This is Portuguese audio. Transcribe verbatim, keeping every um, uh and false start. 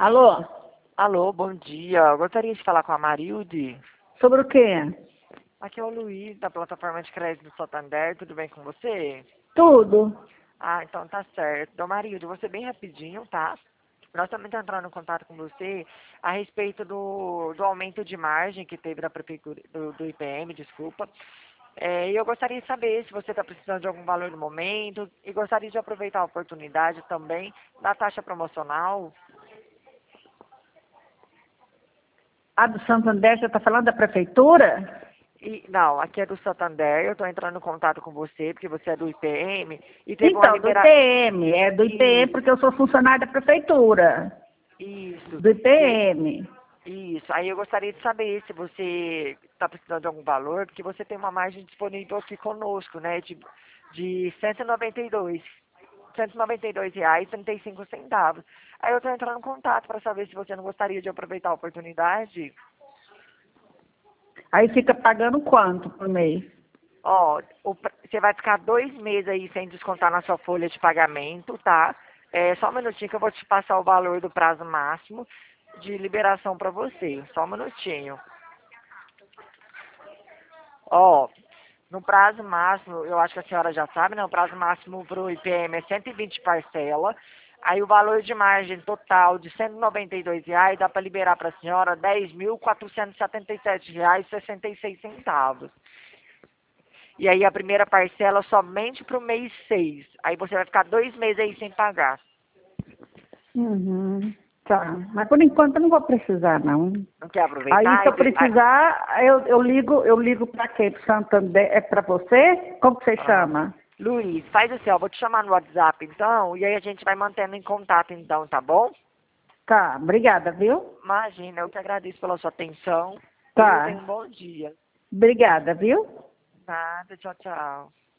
Alô? Alô, bom dia. Eu gostaria de falar com a Marilde. Sobre o quê? Aqui é o Luiz, da plataforma de crédito do Santander. Tudo bem com você? Tudo. Ah, então tá certo. Então, Marilde, você bem rapidinho, tá? Nós também estamos entrando em contato com você a respeito do, do aumento de margem que teve da prefeitura, do, do I P M, desculpa. É, e eu gostaria de saber se você está precisando de algum valor no momento e gostaria de aproveitar a oportunidade também da taxa promocional. A do Santander, você está falando da prefeitura? E, não, aqui é do Santander, eu estou entrando em contato com você, porque você é do I P M, e teve uma Então, do liberação. I P M. É do I P M porque eu sou funcionária da prefeitura. Isso. Do E aí, I P M. isso. Aí eu gostaria de saber se você está precisando de algum valor, porque você tem uma margem disponível aqui conosco, né? De, de cento e noventa e dois. cento e noventa e dois reais e trinta e cinco centavos. Aí eu estou entrando em contato para saber se você não gostaria de aproveitar a oportunidade. Aí fica pagando quanto por mês? Ó, o pra- você vai ficar dois meses aí sem descontar na sua folha de pagamento, tá? É só um minutinho que eu vou te passar o valor do prazo máximo de liberação para você. Só um minutinho. Ó, no prazo máximo, eu acho que a senhora já sabe, né? O prazo máximo para o I P M é cento e vinte parcela. Aí o valor de margem total de cento e noventa e dois reais dá para liberar para a senhora dez mil quatrocentos e setenta e sete reais e sessenta e seis centavos. E aí a primeira parcela somente para o mês seis. Aí você vai ficar dois meses aí sem pagar. Uhum. Tá. Mas por enquanto eu não vou precisar, não. Não quer Aí, aproveitar? se Aí, eu pre- ah, precisar, eu, eu ligo, eu ligo para quem? Pro Santander? É para você? Como que você ah. chama? Luiz, faz assim, ó, vou te chamar no WhatsApp então, e aí a gente vai mantendo em contato então, tá bom? Tá, obrigada, viu? Imagina, eu que agradeço pela sua atenção, viu? Tenha Tá. um bom dia. Obrigada, viu? Nada, tchau, tchau.